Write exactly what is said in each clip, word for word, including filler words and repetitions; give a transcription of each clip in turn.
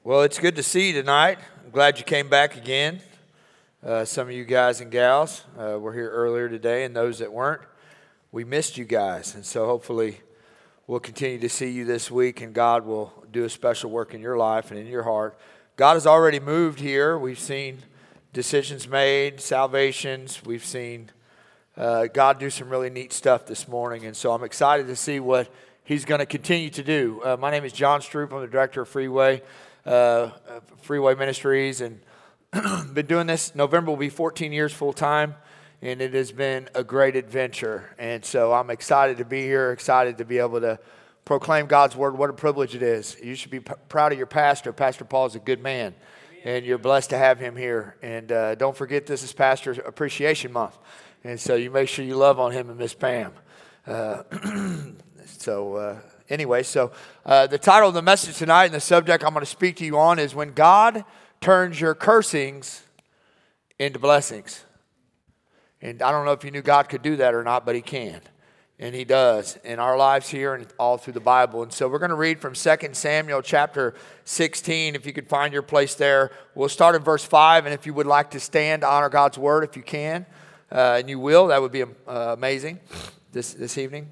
Well, it's good to see you tonight. I'm glad you came back again. Uh, some of you guys and gals uh, were here earlier today, and those that weren't, we missed you guys. And so hopefully we'll continue to see you this week, and God will do a special work in your life and in your heart. God has already moved here. We've seen decisions made, salvations. We've seen uh, God do some really neat stuff this morning, and so I'm excited to see what He's going to continue to do. Uh, my name is John Stroop. I'm the director of Freeway. Uh, Freeway Ministries, and been doing this. November will be fourteen years full time, and it has been a great adventure. And so I'm excited to be here, excited to be able to proclaim God's word. What a privilege it is. You should be p- proud of your pastor. Pastor Paul is a good man, and you're blessed to have him here. And uh, don't forget, this is Pastor Appreciation Month, and so you make sure you love on him and Miss Pam. Uh, so. Uh, Anyway, so uh, the title of the message tonight and the subject I'm going to speak to you on is when God turns your cursings into blessings. And I don't know if you knew God could do that or not, but He can. And He does in our lives here and all through the Bible. And so we're going to read from Second Samuel chapter sixteen. If you could find your place there. We'll start in verse five. And if you would like to stand to honor God's word, if you can, uh, and you will, that would be uh, amazing this, this evening.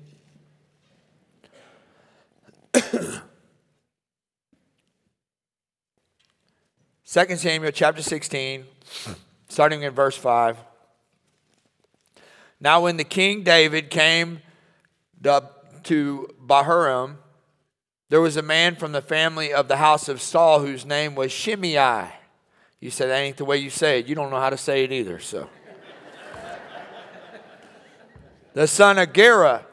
Second Samuel chapter sixteen, starting in verse five. Now when the king David came to Bahurim, there was a man from the family of the house of Saul whose name was Shimei. You said that ain't the way you say it. You don't know how to say it either, so. The son of Gera.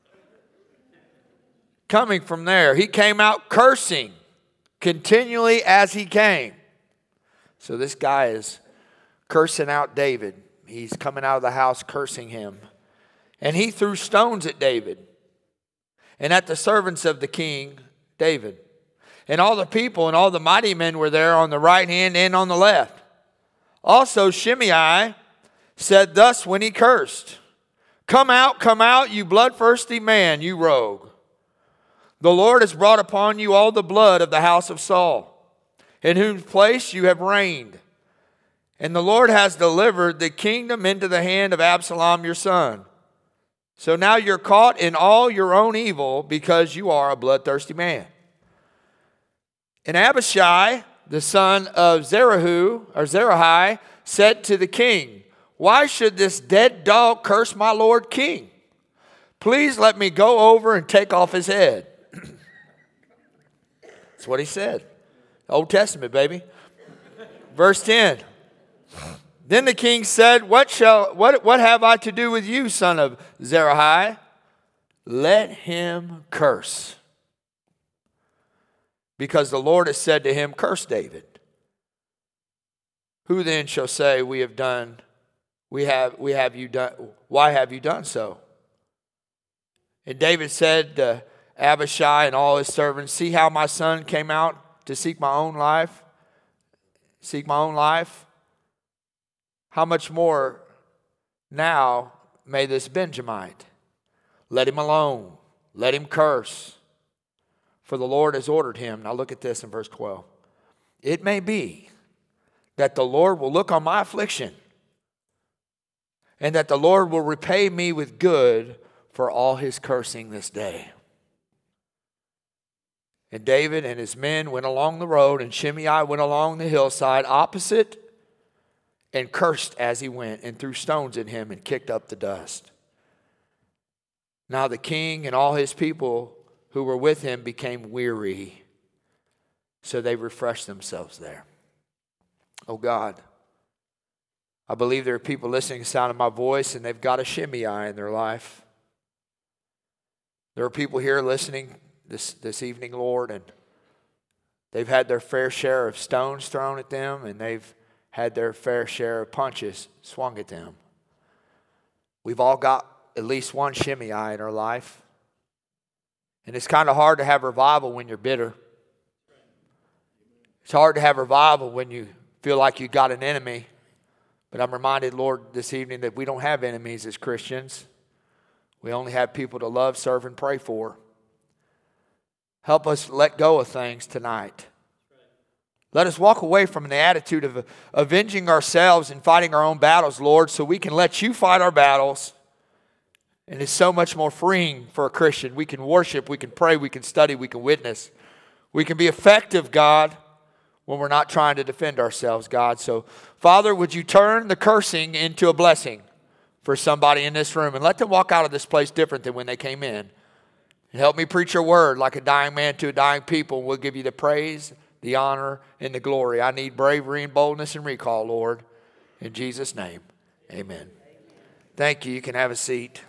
Coming from there, he came out cursing continually as he came. So this guy is cursing out David. He's coming out of the house cursing him. And he threw stones at David and at the servants of the king, David. And all the people and all the mighty men were there on the right hand and on the left. Also Shimei said thus when he cursed, "Come out, come out, you bloodthirsty man, you rogue. The Lord has brought upon you all the blood of the house of Saul, in whose place you have reigned. And the Lord has delivered the kingdom into the hand of Absalom your son. So now you're caught in all your own evil because you are a bloodthirsty man." And Abishai, the son of Zerahu, or Zerahai, said to the king, "Why should this dead dog curse my lord king? Please let me go over and take off his head." That's what he said. Old Testament, baby. Verse ten. Then the king said, What shall what what have I to do with you, son of Zerahai? Let him curse. Because the Lord has said to him, Curse David. Who then shall say, We have done, we have we have you done, why have you done so? And David said to Abishai and all his servants, "See how my son came out to seek my own life? Seek my own life? How much more now may this Benjamite? Let him alone. Let him curse. For the Lord has ordered him." Now look at this in verse twelve. "It may be that the Lord will look on my affliction, and that the Lord will repay me with good for all his cursing this day." And David and his men went along the road, and Shimei went along the hillside opposite and cursed as he went, and threw stones at him and kicked up the dust. Now the king and all his people who were with him became weary, so they refreshed themselves there. Oh God, I believe there are people listening to the sound of my voice, and they've got a Shimei in their life. There are people here listening This this evening, Lord, and they've had their fair share of stones thrown at them, and they've had their fair share of punches swung at them. We've all got at least one Shimei in our life, and it's kind of hard to have revival when you're bitter. It's hard to have revival when you feel like you got an enemy, but I'm reminded, Lord, this evening that we don't have enemies as Christians. We only have people to love, serve, and pray for. Help us let go of things tonight. Let us walk away from the attitude of avenging ourselves and fighting our own battles, Lord, so we can let you fight our battles. And it's so much more freeing for a Christian. We can worship, we can pray, we can study, we can witness. We can be effective, God, when we're not trying to defend ourselves, God. So, Father, would you turn the cursing into a blessing for somebody in this room and let them walk out of this place different than when they came in. And help me preach your word like a dying man to a dying people. We'll give you the praise, the honor, and the glory. I need bravery and boldness and recall, Lord. In Jesus' name, amen. Thank you. You can have a seat.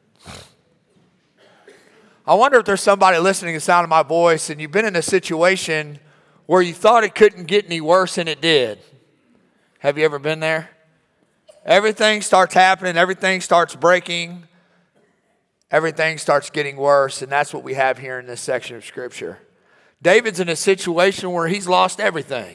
I wonder if there's somebody listening to the sound of my voice and you've been in a situation where you thought it couldn't get any worse and it did. Have you ever been there? Everything starts happening. Everything starts breaking. Everything starts getting worse. And that's what we have here in this section of Scripture. David's in a situation where he's lost everything.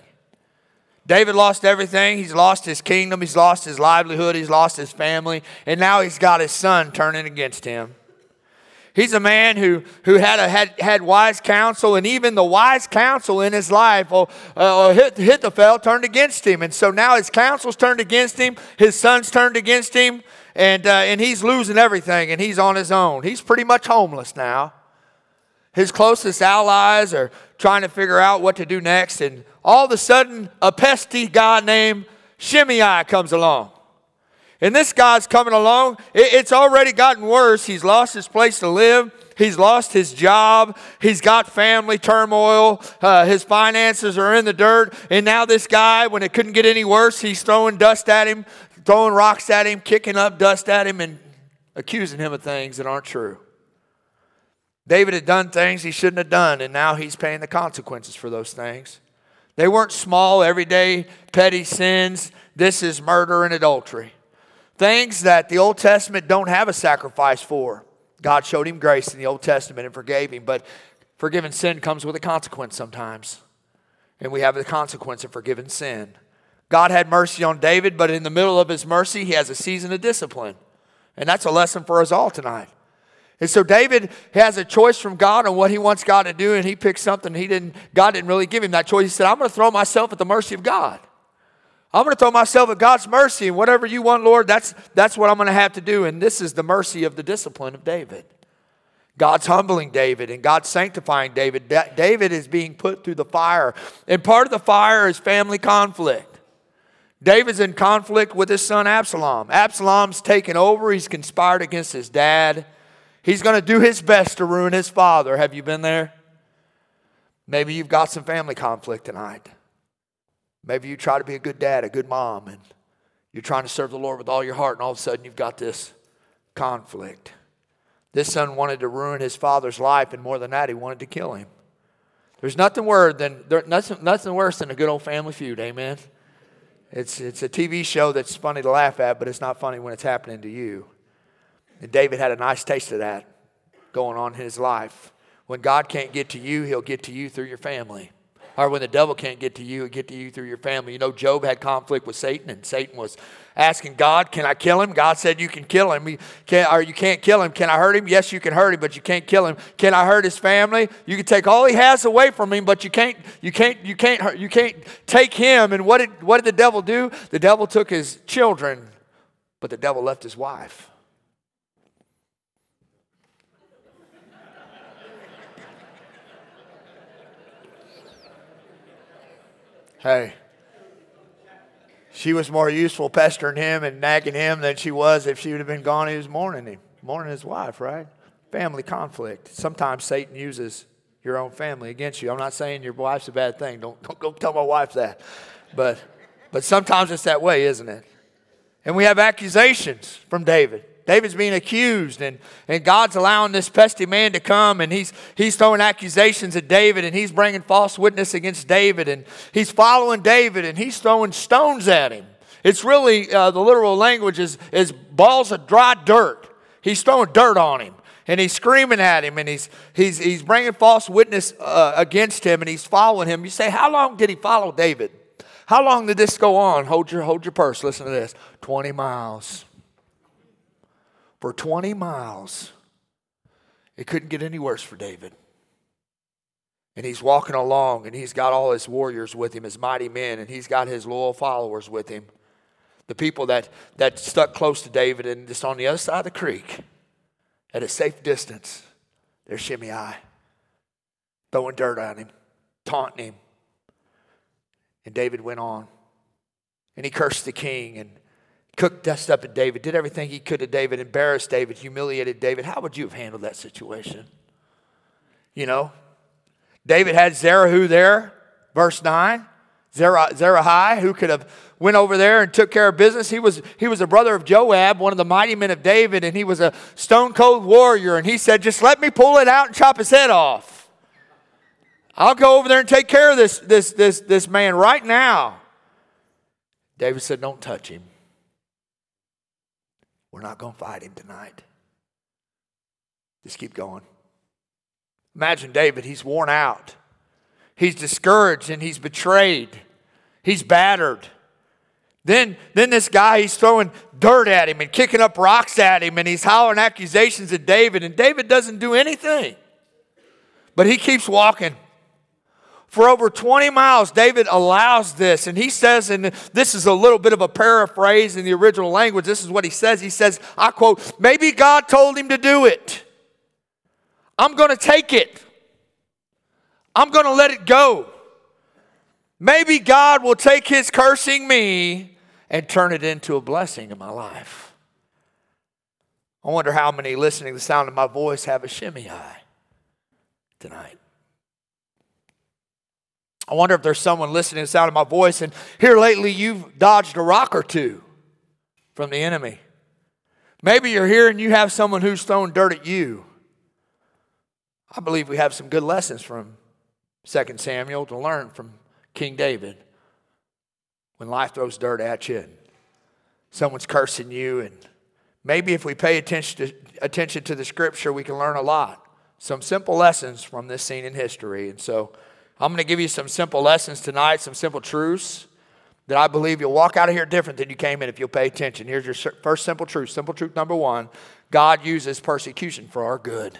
David lost everything. He's lost his kingdom. He's lost his livelihood. He's lost his family. And now he's got his son turning against him. He's a man who, who had, a, had had wise counsel, and even the wise counsel in his life, oh, uh, Ahithophel, turned against him. And so now his counsel's turned against him, his son's turned against him, and, uh, and he's losing everything, and he's on his own. He's pretty much homeless now. His closest allies are trying to figure out what to do next, and all of a sudden, a pesky guy named Shimei comes along. And this guy's coming along. It's already gotten worse. He's lost his place to live. He's lost his job. He's got family turmoil. Uh, his finances are in the dirt. And now this guy, when it couldn't get any worse, he's throwing dust at him, throwing rocks at him, kicking up dust at him, and accusing him of things that aren't true. David had done things he shouldn't have done, and now he's paying the consequences for those things. They weren't small, everyday, petty sins. This is murder and adultery. Things that the Old Testament don't have a sacrifice for. God showed him grace in the Old Testament and forgave him. But forgiven sin comes with a consequence sometimes. And we have the consequence of forgiven sin. God had mercy on David, but in the middle of his mercy, he has a season of discipline. And that's a lesson for us all tonight. And so David has a choice from God on what he wants God to do, and he picked something he didn't, God didn't really give him that choice. He said, I'm going to throw myself at the mercy of God. I'm going to throw myself at God's mercy, and whatever you want, Lord, that's, that's what I'm going to have to do. And this is the mercy of the discipline of David. God's humbling David, and God's sanctifying David. David is being put through the fire. And part of the fire is family conflict. David's in conflict with his son Absalom. Absalom's taken over. He's conspired against his dad. He's going to do his best to ruin his father. Have you been there? Maybe you've got some family conflict tonight. Maybe you try to be a good dad, a good mom, and you're trying to serve the Lord with all your heart, and all of a sudden you've got this conflict. This son wanted to ruin his father's life, and more than that, he wanted to kill him. There's nothing worse than, there's nothing, nothing worse than a good old family feud, amen? It's, it's a T V show that's funny to laugh at, but it's not funny when it's happening to you. And David had a nice taste of that going on in his life. When God can't get to you, he'll get to you through your family. Or when the devil can't get to you, he'll get to you through your family. You know, Job had conflict with Satan, and Satan was asking God, can I kill him? God said, you can kill him. You can't, or you can't kill him. Can I hurt him? Yes, you can hurt him, but you can't kill him. Can I hurt his family? You can take all he has away from him, but you can't, you can't, you can't, hurt, you can't take him. And what did, what did the devil do? The devil took his children, but the devil left his wife. Hey, she was more useful pestering him and nagging him than she was if she would have been gone. He was mourning him, mourning his wife, right? Family conflict. Sometimes Satan uses your own family against you. I'm not saying your wife's a bad thing. Don't, don't go tell my wife that. But, but sometimes it's that way, isn't it? And we have accusations from David. David's being accused, and, and God's allowing this pesky man to come, and he's, he's throwing accusations at David, and he's bringing false witness against David, and he's following David, and he's throwing stones at him. It's really, uh, the literal language is, is balls of dry dirt. He's throwing dirt on him, and he's screaming at him, and he's, he's, he's bringing false witness uh, against him, and he's following him. You say, how long did he follow David? How long did this go on? Hold your, hold your purse. Listen to this. twenty miles. For twenty miles, it couldn't get any worse for David. And he's walking along, and he's got all his warriors with him, his mighty men, and he's got his loyal followers with him. The people that, that stuck close to David, and just on the other side of the creek, at a safe distance, there's Shimei, throwing dirt on him, taunting him. And David went on, and he cursed the king, and cooked dust up at David, did everything he could to David, embarrassed David, humiliated David. How would you have handled that situation? You know, David had Zerahu there, verse nine. Zerah, who could have went over there and took care of business. He was, he was a brother of Joab, one of the mighty men of David, and he was a stone-cold warrior. And he said, just let me pull it out and chop his head off. I'll go over there and take care of this, this, this, this man right now. David said, don't touch him. We're not going to fight him tonight. Just keep going. Imagine David, he's worn out. He's discouraged and he's betrayed. He's battered. Then, then this guy, he's throwing dirt at him and kicking up rocks at him, and he's hollering accusations at David, and David doesn't do anything. But he keeps walking. For over twenty miles, David allows this, and he says, and this is a little bit of a paraphrase in the original language, this is what he says. He says, I quote, maybe God told him to do it. I'm going to take it. I'm going to let it go. Maybe God will take his cursing me and turn it into a blessing in my life. I wonder how many listening to the sound of my voice have a Shimei tonight. I wonder if there's someone listening to the sound of my voice, and here lately you've dodged a rock or two from the enemy. Maybe you're here and you have someone who's thrown dirt at you. I believe we have some good lessons from Second Samuel to learn from King David. When life throws dirt at you and someone's cursing you, and maybe if we pay attention to, attention to the scripture, we can learn a lot. Some simple lessons from this scene in history. And so I'm going to give you some simple lessons tonight, some simple truths that I believe you'll walk out of here different than you came in if you'll pay attention. Here's your first simple truth. Simple truth number one, God uses persecution for our good.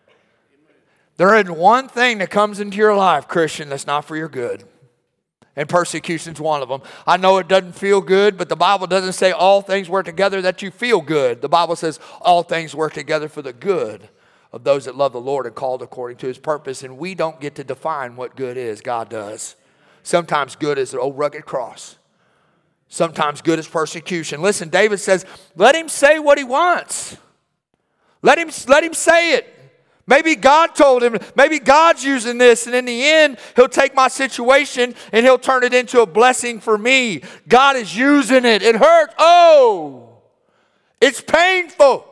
There isn't one thing that comes into your life, Christian, that's not for your good. And persecution's one of them. I know it doesn't feel good, but the Bible doesn't say all things work together that you feel good. The Bible says all things work together for the good of those that love the Lord and called according to his purpose. And we don't get to define what good is. God does. Sometimes good is an old rugged cross. Sometimes good is persecution. Listen, David says, let him say what he wants. Let him, let him say it. Maybe God told him, maybe God's using this, and in the end, he'll take my situation and he'll turn it into a blessing for me. God is using it. It hurts. Oh, it's painful.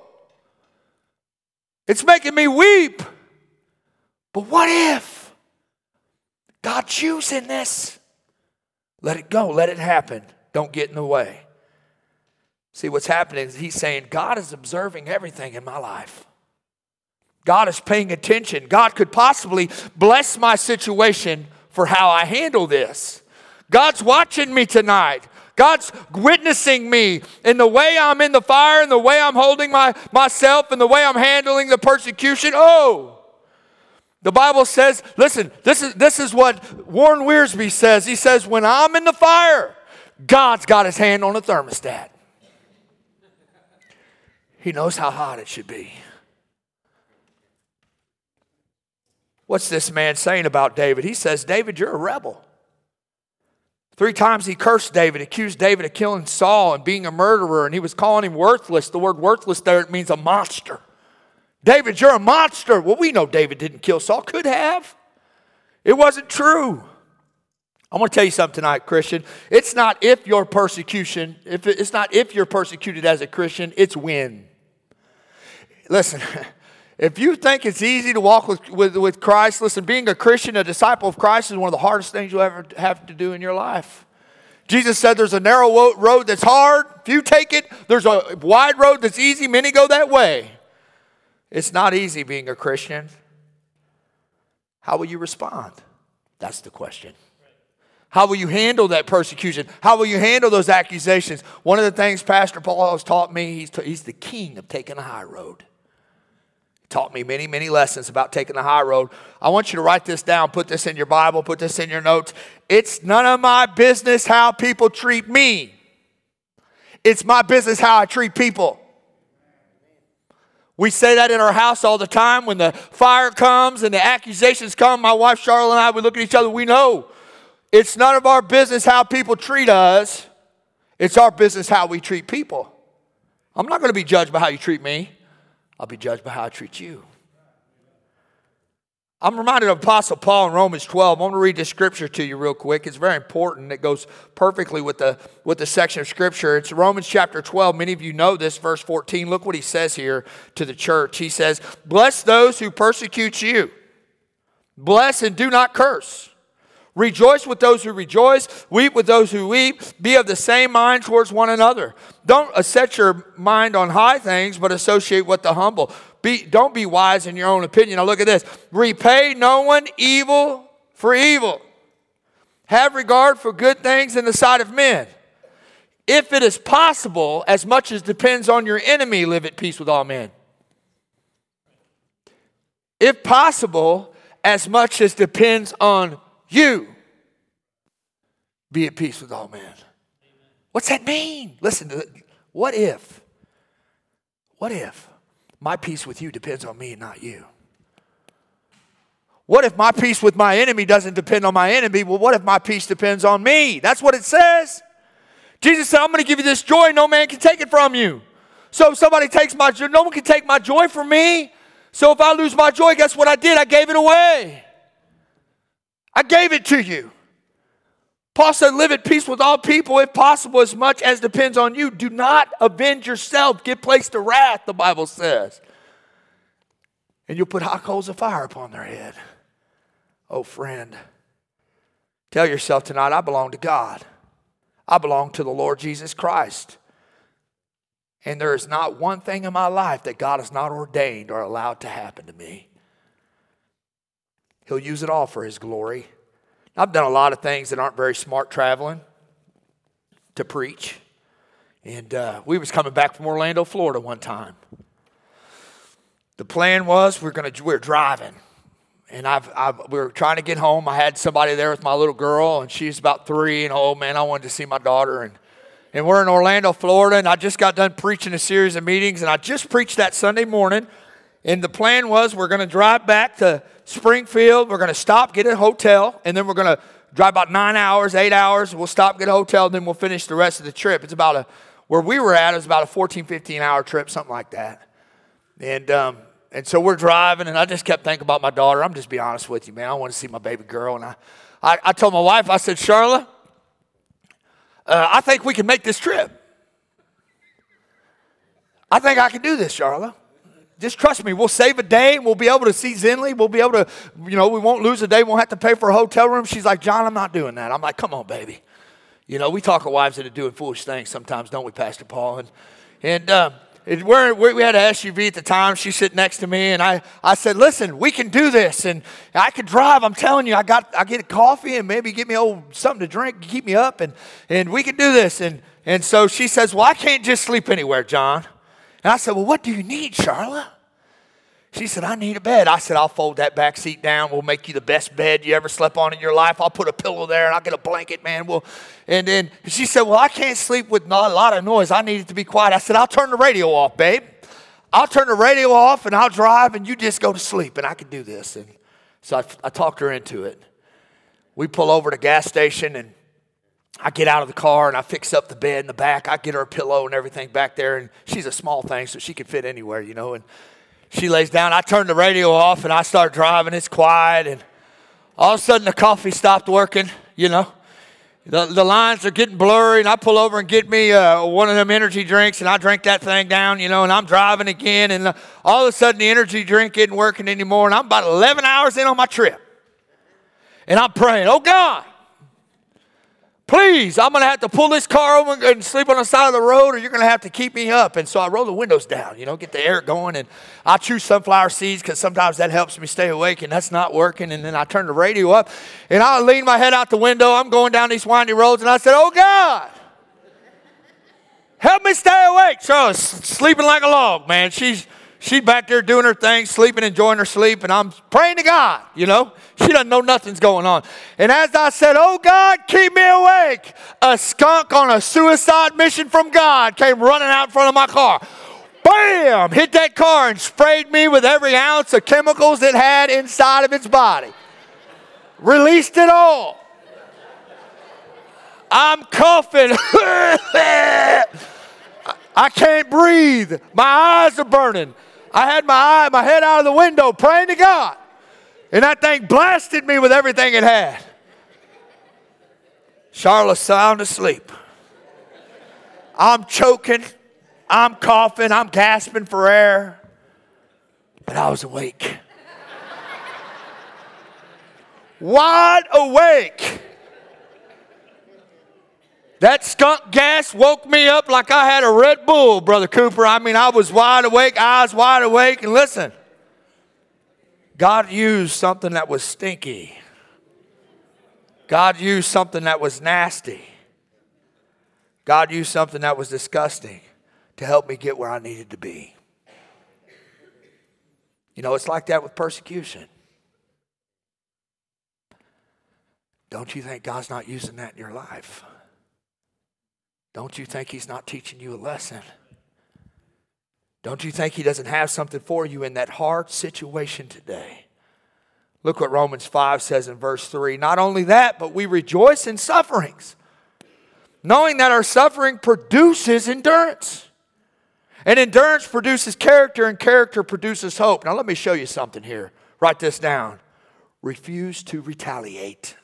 It's making me weep. But what if God's using this? Let it go. Let it happen. Don't get in the way. See, what's happening is he's saying, God is observing everything in my life. God is paying attention. God could possibly bless my situation for how I handle this. God's watching me tonight. God's witnessing me in the way I'm in the fire, and the way I'm holding my, myself, and the way I'm handling the persecution. Oh, the Bible says, listen, this is, this is what Warren Wiersbe says. He says, when I'm in the fire, God's got his hand on the thermostat. He knows how hot it should be. What's this man saying about David? He says, David, you're a rebel. Three times he cursed David, accused David of killing Saul and being a murderer, and he was calling him worthless. The word worthless there, it means a monster. David, you're a monster. Well, we know David didn't kill Saul. Could have. It wasn't true. I'm going to tell you something tonight, Christian. It's not if you're persecution, if it's not if you're persecuted as a Christian, it's when. Listen, if you think it's easy to walk with, with, with Christ, listen, being a Christian, a disciple of Christ is one of the hardest things you'll ever have to do in your life. Jesus said there's a narrow road that's hard. If you take it, there's a wide road that's easy. Many go that way. It's not easy being a Christian. How will you respond? That's the question. How will you handle that persecution? How will you handle those accusations? One of the things Pastor Paul has taught me, he's, t- he's the king of taking a high road. Taught me many, many lessons about taking the high road. I want you to write this down, put this in your Bible, put this in your notes. It's none of my business how people treat me. It's my business how I treat people. We say that in our house all the time. When the fire comes and the accusations come, my wife Charlotte and I, we look at each other, we know it's none of our business how people treat us. It's our business how we treat people. I'm not going to be judged by how you treat me. I'll be judged by how I treat you. I'm reminded of Apostle Paul in Romans twelve. I want to read this scripture to you real quick. It's very important. It goes perfectly with the, with the section of scripture. It's Romans chapter twelve. Many of you know this, verse fourteen. Look what he says here to the church. He says, bless those who persecute you. Bless and do not curse. Rejoice with those who rejoice. Weep with those who weep. Be of the same mind towards one another. Don't set your mind on high things, but associate with the humble. Be, don't be wise in your own opinion. Now look at this. Repay no one evil for evil. Have regard for good things in the sight of men. If it is possible, as much as depends on your enemy, live at peace with all men. If possible, as much as depends on you, be at peace with all men. What's that mean? Listen to it. What if? What if my peace with you depends on me and not you? What if my peace with my enemy doesn't depend on my enemy? Well, what if my peace depends on me? That's what it says. Jesus said, I'm going to give you this joy. No man can take it from you. So if somebody takes my joy, no one can take my joy from me. So if I lose my joy, guess what I did? I gave it away. I gave it to you. Paul said, live at peace with all people, if possible, as much as depends on you. Do not avenge yourself. Give place to wrath, the Bible says. And you'll put hot coals of fire upon their head. Oh, friend, tell yourself tonight, I belong to God. I belong to the Lord Jesus Christ. And there is not one thing in my life that God has not ordained or allowed to happen to me. He'll use it all for his glory. I've done a lot of things that aren't very smart traveling to preach. And uh, we was coming back from Orlando, Florida one time. The plan was we're gonna we're driving. And I've, I've, we were trying to get home. I had somebody there with my little girl, and she's about three. And oh, man, I wanted to see my daughter. And, and we're in Orlando, Florida, and I just got done preaching a series of meetings. And I just preached that Sunday morning. And the plan was we're going to drive back to Springfield. We're going to stop, get a hotel, and then we're going to drive about nine hours, eight hours. We'll stop, get a hotel, and then we'll finish the rest of the trip. It's about a, where we were at, it was about a fourteen, fifteen hour trip, something like that. And um, and so we're driving, and I just kept thinking about my daughter. I'm just be honest with you, man. I want to see my baby girl. And I, I, I told my wife, I said, Charlotte, uh, I think we can make this trip. I think I can do this, Charlotte. Just trust me, we'll save a day and we'll be able to see Zinley. We'll be able to, you know, we won't lose a day. We won't have to pay for a hotel room. She's like, John, I'm not doing that. I'm like, come on, baby. You know, we talk of wives that are doing foolish things sometimes, don't we, Pastor Paul? And and um, it, we're, we had an S U V at the time. She's sitting next to me, and I, I said, listen, we can do this. And I can drive. I'm telling you, I got I get a coffee and maybe get me old something to drink, keep me up, and, and we can do this. And, and so she says, well, I can't just sleep anywhere, John. And I said, well, what do you need, Charlotte? She said, I need a bed. I said, I'll fold that back seat down. We'll make you the best bed you ever slept on in your life. I'll put a pillow there, and I'll get a blanket, man. We'll, and then she said, well, I can't sleep with not a lot of noise. I need it to be quiet. I said, I'll turn the radio off, babe. I'll turn the radio off, and I'll drive, and you just go to sleep, and I can do this. And so I, I talked her into it. We pull over to the gas station, and I get out of the car, and I fix up the bed in the back. I get her a pillow and everything back there, and she's a small thing, so she can fit anywhere, you know. And she lays down. I turn the radio off, and I start driving. It's quiet, and all of a sudden the coffee stopped working, you know. The, the lines are getting blurry, and I pull over and get me uh, one of them energy drinks, and I drink that thing down, you know, and I'm driving again, and uh, all of a sudden the energy drink isn't working anymore, and I'm about eleven hours in on my trip. And I'm praying, oh, God, please, I'm going to have to pull this car over and sleep on the side of the road, or you're going to have to keep me up. And so I roll the windows down, you know, get the air going. And I choose sunflower seeds because sometimes that helps me stay awake, and that's not working. And then I turn the radio up, and I lean my head out the window. I'm going down these windy roads, and I said, oh, God, help me stay awake. So I was sleeping like a log, man. She's, She's back there doing her thing, sleeping, enjoying her sleep, and I'm praying to God, you know. She doesn't know nothing's going on. And as I said, oh, God, keep me awake, a skunk on a suicide mission from God came running out in front of my car. Bam! Hit that car and sprayed me with every ounce of chemicals it had inside of its body. Released it all. I'm coughing. I can't breathe. My eyes are burning. I had my eye, my head out of the window praying to God. And that thing blasted me with everything it had. Charlotte's sound asleep. I'm choking. I'm coughing. I'm gasping for air. But I was awake. Wide awake. That skunk gas woke me up like I had a Red Bull, Brother Cooper. I mean, I was wide awake, eyes wide awake. And listen, God used something that was stinky. God used something that was nasty. God used something that was disgusting to help me get where I needed to be. You know, it's like that with persecution. Don't you think God's not using that in your life? Don't you think he's not teaching you a lesson? Don't you think he doesn't have something for you in that hard situation today? Look what Romans five says in verse three. Not only that, but we rejoice in sufferings, knowing that our suffering produces endurance. And endurance produces character, and character produces hope. Now let me show you something here. Write this down. Refuse to retaliate.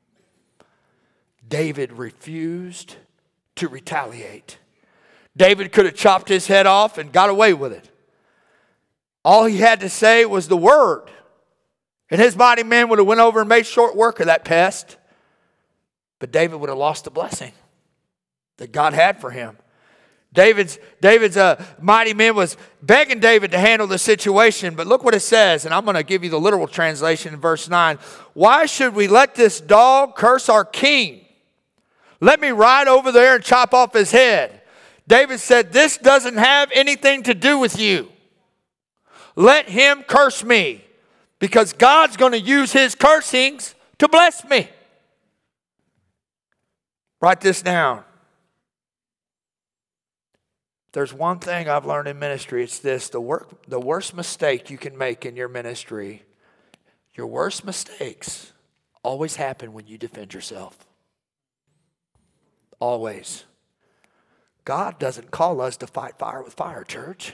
David refused to retaliate. David could have chopped his head off and got away with it. All he had to say was the word. And his mighty men would have went over and made short work of that pest. But David would have lost the blessing that God had for him. David's, David's uh, mighty men was begging David to handle the situation. But look what it says. And I'm going to give you the literal translation in verse nine. Why should we let this dog curse our king? Let me ride over there and chop off his head. David said, this doesn't have anything to do with you. Let him curse me, because God's going to use his cursings to bless me. Write this down. There's one thing I've learned in ministry. It's this. The, work, the worst mistake you can make in your ministry, your worst mistakes always happen when you defend yourself. Always. God doesn't call us to fight fire with fire, church.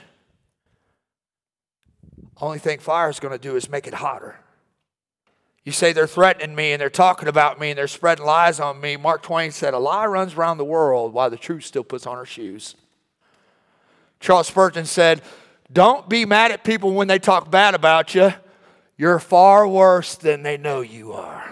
Only thing fire is going to do is make it hotter. You say they're threatening me and they're talking about me and they're spreading lies on me. Mark Twain said, a lie runs around the world while the truth still puts on her shoes. Charles Spurgeon said, don't be mad at people when they talk bad about you. You're far worse than they know you are.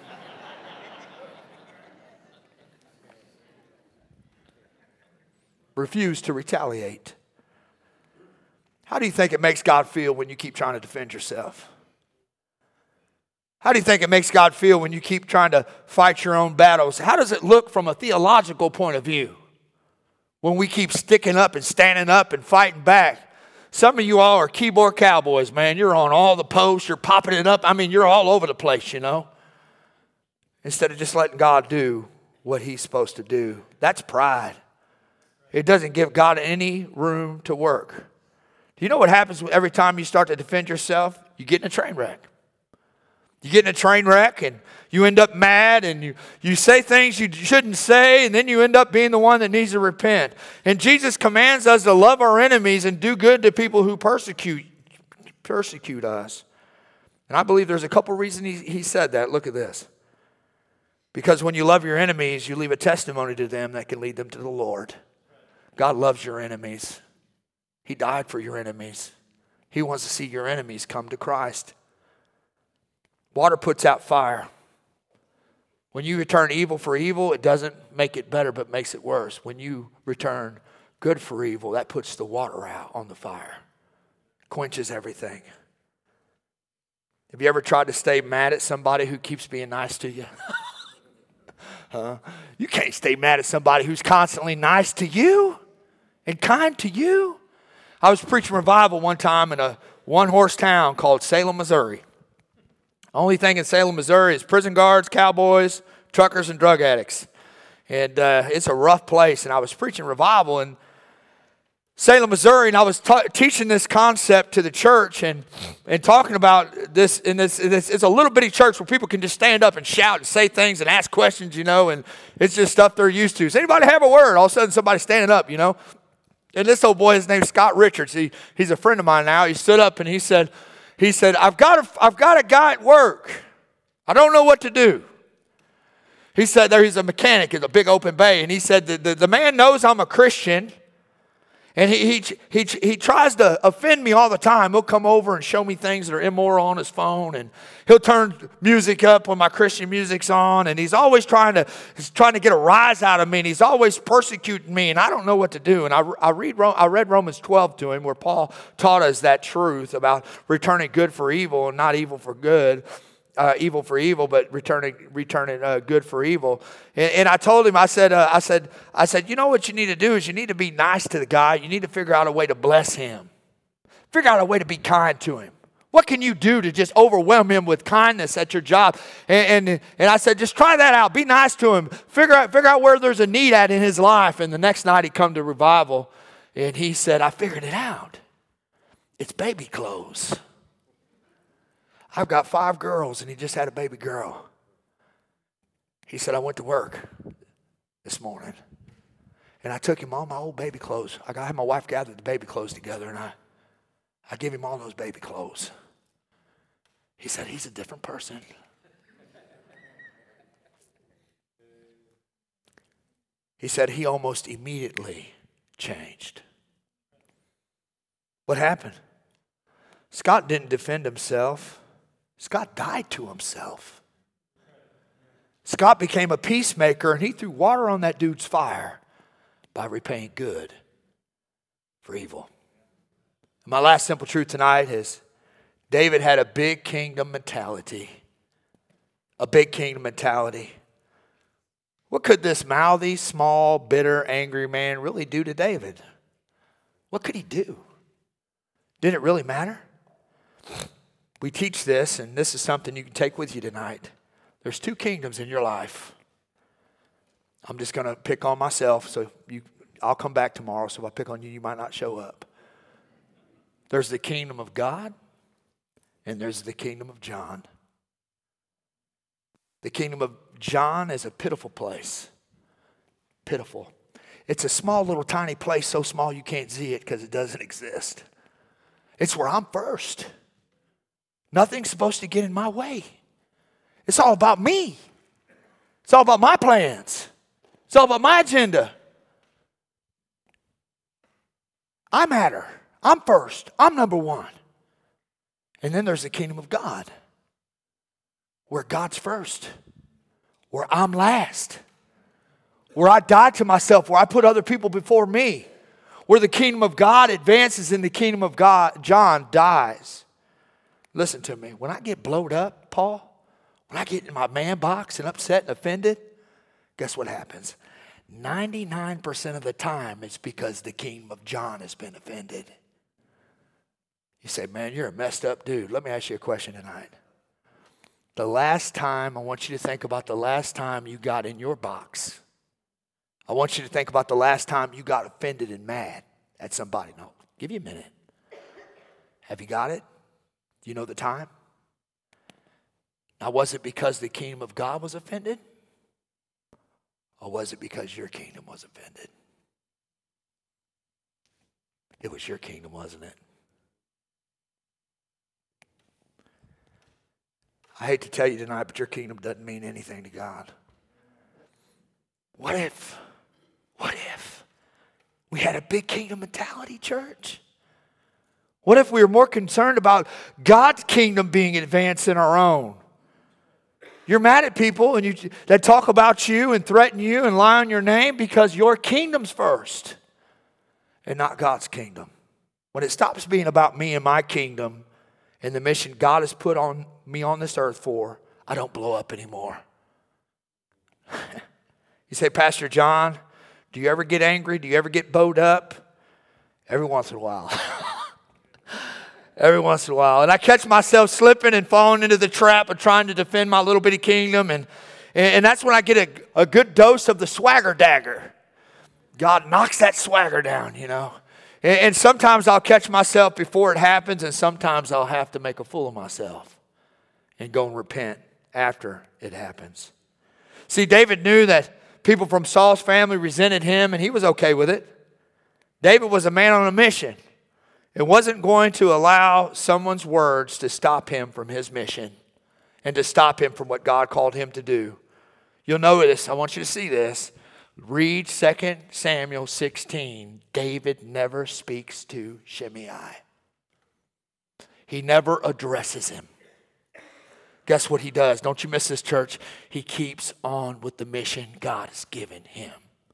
Refuse to retaliate. How do you think it makes God feel when you keep trying to defend yourself? How do you think it makes God feel when you keep trying to fight your own battles? How does it look from a theological point of view when we keep sticking up and standing up and fighting back? Some of you all are keyboard cowboys, man. You're on all the posts. You're popping it up. I mean, you're all over the place, you know. Instead of just letting God do what he's supposed to do. That's pride. It doesn't give God any room to work. Do you know what happens every time you start to defend yourself? You get in a train wreck. You get in a train wreck and you end up mad and you, you say things you shouldn't say, and then you end up being the one that needs to repent. And Jesus commands us to love our enemies and do good to people who persecute, persecute us. And I believe there's a couple reasons he, he said that. Look at this. Because when you love your enemies, you leave a testimony to them that can lead them to the Lord. God loves your enemies. He died for your enemies. He wants to see your enemies come to Christ. Water puts out fire. When you return evil for evil, it doesn't make it better, but makes it worse. When you return good for evil, that puts the water out on the fire. Quenches everything. Have you ever tried to stay mad at somebody who keeps being nice to you? huh? You can't stay mad at somebody who's constantly nice to you and kind to you. I was preaching revival one time in a one-horse town called Salem, Missouri. Only thing in Salem, Missouri is prison guards, cowboys, truckers, and drug addicts. And uh, it's a rough place. And I was preaching revival in Salem, Missouri, and I was t- teaching this concept to the church and, and talking about this in this, in this. It's a little bitty church where people can just stand up and shout and say things and ask questions, you know, and it's just stuff they're used to. Does anybody have a word? All of a sudden, somebody's standing up, you know. And this old boy, his name's Scott Richards. He, he's a friend of mine now. He stood up and he said, he said, I've got a, I've got a guy at work. I don't know what to do. He said there he's a mechanic in a big open bay, and he said the, the, the man knows I'm a Christian. And he, he, he, he tries to offend me all the time. He'll come over and show me things that are immoral on his phone. And he'll turn music up when my Christian music's on. And he's always trying to, he's trying to get a rise out of me. And he's always persecuting me. And I don't know what to do. And I, I, read, I read Romans twelve to him, where Paul taught us that truth about returning good for evil and not evil for good. Uh, evil for evil, but returning returning uh, good for evil. And, and I told him, I said, uh, I said, I said, you know what you need to do is you need to be nice to the guy. You need to figure out a way to bless him. Figure out a way to be kind to him. What can you do to just overwhelm him with kindness at your job? And, and and I said, just try that out. Be nice to him. Figure out figure out where there's a need at in his life. And the next night he come to revival, and he said, I figured it out. It's baby clothes. I've got five girls, and he just had a baby girl. He said, I went to work this morning, and I took him all my old baby clothes. I had my wife gathered the baby clothes together, and I, I gave him all those baby clothes. He said, he's a different person. He said he almost immediately changed. What happened? Scott didn't defend himself. Scott died to himself. Scott became a peacemaker, and he threw water on that dude's fire by repaying good for evil. And my last simple truth tonight is David had a big kingdom mentality. A big kingdom mentality. What could this mouthy, small, bitter, angry man really do to David? What could he do? Did it really matter? We teach this, and this is something you can take with you tonight. There's two kingdoms in your life. I'm just going to pick on myself, so you, I'll come back tomorrow, so if I pick on you, you might not show up. There's the kingdom of God, and there's the kingdom of John. The kingdom of John is a pitiful place. Pitiful. It's a small little tiny place, so small you can't see it because it doesn't exist. It's where I'm first. Nothing's supposed to get in my way. It's all about me. It's all about my plans. It's all about my agenda. I matter. I'm first. I'm number one. And then there's the kingdom of God, where God's first, where I'm last, where I die to myself, where I put other people before me, where the kingdom of God advances and the kingdom of God, John, dies. Listen to me. When I get blowed up, Paul, when I get in my man box and upset and offended, guess what happens? ninety-nine percent of the time, it's because the kingdom of John has been offended. You say, man, you're a messed up dude. Let me ask you a question tonight. The last time, I want you to think about the last time you got in your box. I want you to think about the last time you got offended and mad at somebody. No, give you a minute. Have you got it? Do you know the time? Now, was it because the kingdom of God was offended? Or was it because your kingdom was offended? It was your kingdom, wasn't it? I hate to tell you tonight, but your kingdom doesn't mean anything to God. What if, what if we had a big kingdom mentality, church? What if we were more concerned about God's kingdom being advanced than our own? You're mad at people and you that talk about you and threaten you and lie on your name because your kingdom's first and not God's kingdom. When it stops being about me and my kingdom and the mission God has put on me on this earth for, I don't blow up anymore. You say, Pastor John, do you ever get angry? Do you ever get bowed up? Every once in a while. Every once in a while. And I catch myself slipping and falling into the trap of trying to defend my little bitty kingdom. And, and that's when I get a, a good dose of the swagger dagger. God knocks that swagger down, you know. And, and sometimes I'll catch myself before it happens, and sometimes I'll have to make a fool of myself and go and repent after it happens. See, David knew that people from Saul's family resented him, and he was okay with it. David was a man on a mission. It wasn't going to allow someone's words to stop him from his mission and to stop him from what God called him to do. You'll notice, I want you to see this. Read Second Samuel sixteen. David never speaks to Shimei. He never addresses him. Guess what he does? Don't you miss this, church. He keeps on with the mission God has given him.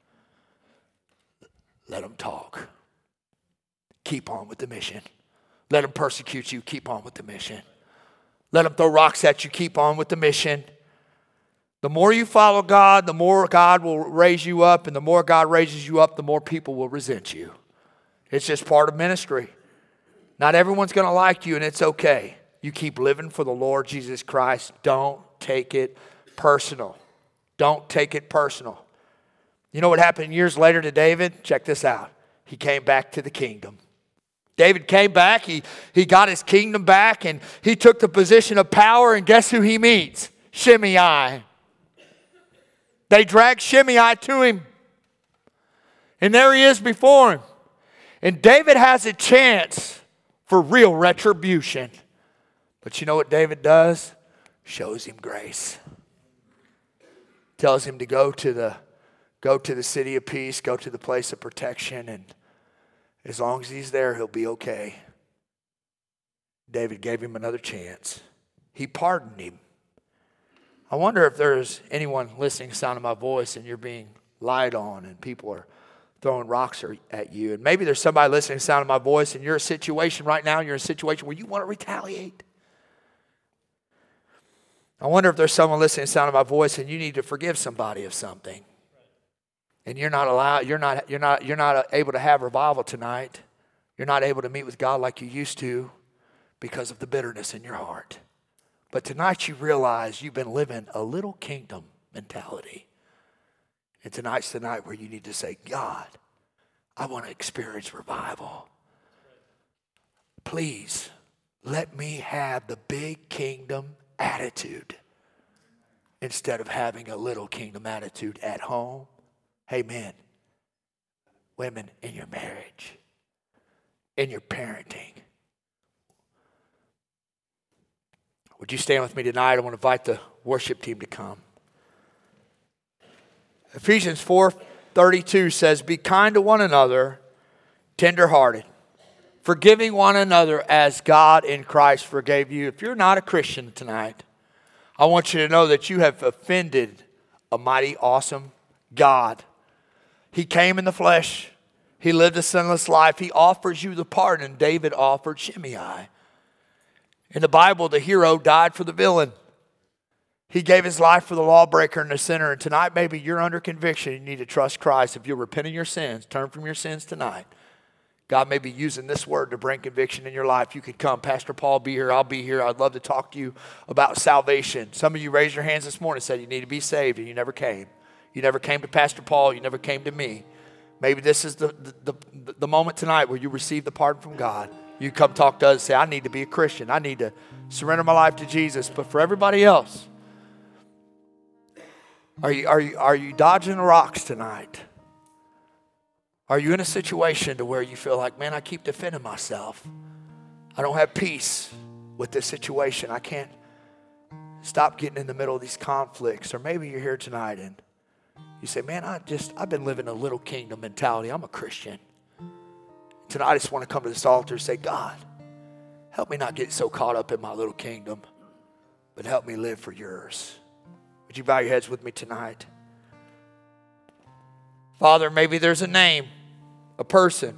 Let him talk. Keep on with the mission. Let them persecute you. Keep on with the mission. Let them throw rocks at you. Keep on with the mission. The more you follow God, the more God will raise you up. And the more God raises you up, the more people will resent you. It's just part of ministry. Not everyone's going to like you, and it's okay. You keep living for the Lord Jesus Christ. Don't take it personal. Don't take it personal. You know what happened years later to David? Check this out. He came back to the kingdom. David came back, he, he got his kingdom back, and he took the position of power, and guess who he meets? Shimei. They dragged Shimei to him, and there he is before him. And David has a chance for real retribution. But you know what David does? Shows him grace. Tells him to go to the, go to the city of peace, go to the place of protection, and as long as he's there, he'll be okay. David gave him another chance. He pardoned him. I wonder if there's anyone listening to the sound of my voice and you're being lied on and people are throwing rocks at you. And maybe there's somebody listening to the sound of my voice and you're in a situation right now, you're in a situation where you want to retaliate. I wonder if there's someone listening to the sound of my voice and you need to forgive somebody of something. And you're not allowed, you're not, you're not, you're not able to have revival tonight. You're not able to meet with God like you used to because of the bitterness in your heart. But tonight you realize you've been living a little kingdom mentality. And tonight's the night where you need to say, God, I want to experience revival. Please let me have the big kingdom attitude instead of having a little kingdom attitude at home. Hey, men, women, in your marriage, in your parenting. Would you stand with me tonight? I want to invite the worship team to come. Ephesians four thirty-two says, be kind to one another, tenderhearted, forgiving one another as God in Christ forgave you. If you're not a Christian tonight, I want you to know that you have offended a mighty, awesome God. He came in the flesh. He lived a sinless life. He offers you the pardon David offered Shimei. In the Bible, the hero died for the villain. He gave his life for the lawbreaker and the sinner. And tonight, maybe you're under conviction. You need to trust Christ. If you're repenting your sins, turn from your sins tonight. God may be using this word to bring conviction in your life. You could come. Pastor Paul be here. I'll be here. I'd love to talk to you about salvation. Some of you raised your hands this morning and said you need to be saved, and you never came. You never came to Pastor Paul. You never came to me. Maybe this is the, the, the, the moment tonight where you receive the pardon from God. You come talk to us and say, I need to be a Christian. I need to surrender my life to Jesus. But for everybody else, are you, are you, are you dodging the rocks tonight? Are you in a situation to where you feel like, man, I keep defending myself. I don't have peace with this situation. I can't stop getting in the middle of these conflicts. Or maybe you're here tonight and you say, man, I just, I've been living a little kingdom mentality. I'm a Christian. Tonight I just want to come to this altar and say, God, help me not get so caught up in my little kingdom, but help me live for yours. Would you bow your heads with me tonight? Father, maybe there's a name, a person.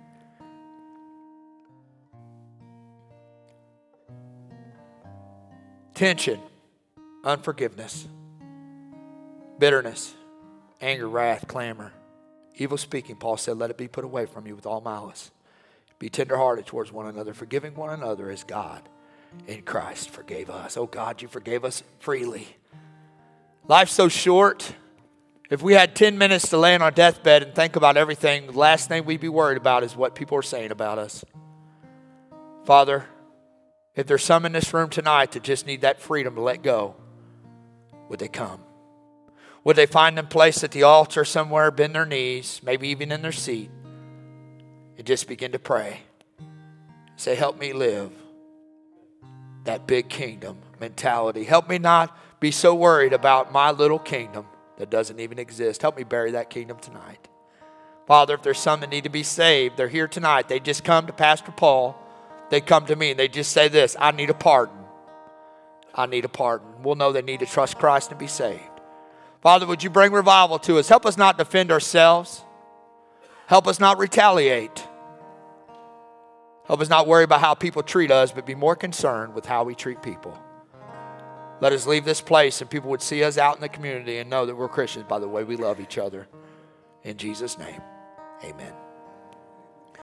Tension, unforgiveness, bitterness, anger, wrath, clamor, evil speaking. Paul said, let it be put away from you with all malice. Be tenderhearted towards one another, forgiving one another as God in Christ forgave us. Oh God, you forgave us freely. Life's so short. If we had ten minutes to lay on our deathbed and think about everything, the last thing we'd be worried about is what people are saying about us. Father, if there's some in this room tonight that just need that freedom to let go, would they come? Would they find them place at the altar somewhere, bend their knees, maybe even in their seat, and just begin to pray? Say, help me live that big kingdom mentality. Help me not be so worried about my little kingdom that doesn't even exist. Help me bury that kingdom tonight. Father, if there's some that need to be saved, they're here tonight. They just come to Pastor Paul. They come to me and they just say this, I need a pardon. I need a pardon. We'll know they need to trust Christ and be saved. Father, would you bring revival to us? Help us not defend ourselves. Help us not retaliate. Help us not worry about how people treat us, but be more concerned with how we treat people. Let us leave this place and people would see us out in the community and know that we're Christians by the way we love each other. In Jesus' name, amen.